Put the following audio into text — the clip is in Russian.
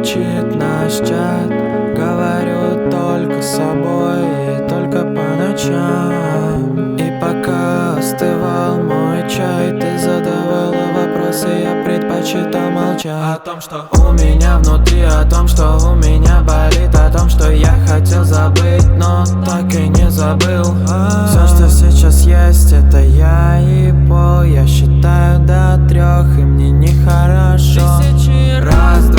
молчит наш чат. Говорю только с собой и только по ночам. И пока остывал мой чай, ты задавала вопросы, я предпочитал молчать. О том, что у меня внутри, о том, что у меня болит, о том, что я хотел забыть, но так и не забыл. Все, что сейчас есть, это я и пол. Я считаю до 3, и мне нехорошо. Раз,